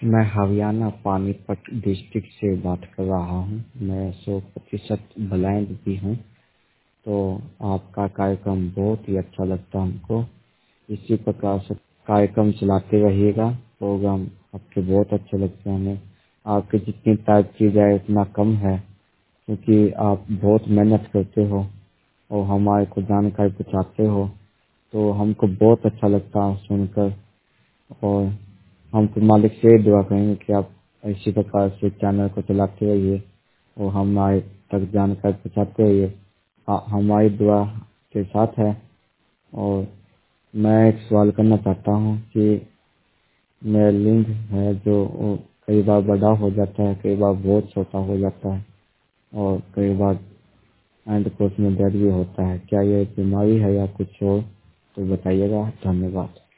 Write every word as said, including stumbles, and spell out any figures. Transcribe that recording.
मैं हरियाणा पानीपत डिस्ट्रिक्ट से बात कर रहा हूँ। मैं सौ प्रतिशत ब्लाइंड भी हूँ। तो आपका कार्यक्रम बहुत ही अच्छा लगता है हमको। इसी प्रकार से कार्यक्रम चलाते रहिएगा। प्रोग्राम आपके बहुत अच्छे लगते हैं हमें। आपकी जितनी तारीफ की जाए उतना कम है, क्योंकि आप बहुत मेहनत करते हो और हमारे को जानकारी पहुँचाते हो। तो हमको बहुत अच्छा लगता है सुनकर। और हम तो मालिक से दुआ करेंगे कि आप इसी प्रकार से चैनल को चलाते रहिए और हमारे तक जानकारी पहुँचाते रहिए। हाँ, हमारी दुआ के साथ है। और मैं एक सवाल करना चाहता हूँ कि मेरा लिंग है जो वो कई बार बड़ा हो जाता है, कई बार बहुत छोटा हो जाता है और कई बार एंड कोर्स में दर्द भी होता है। क्या ये बीमारी है या कुछ और? तो बताइएगा। धन्यवाद।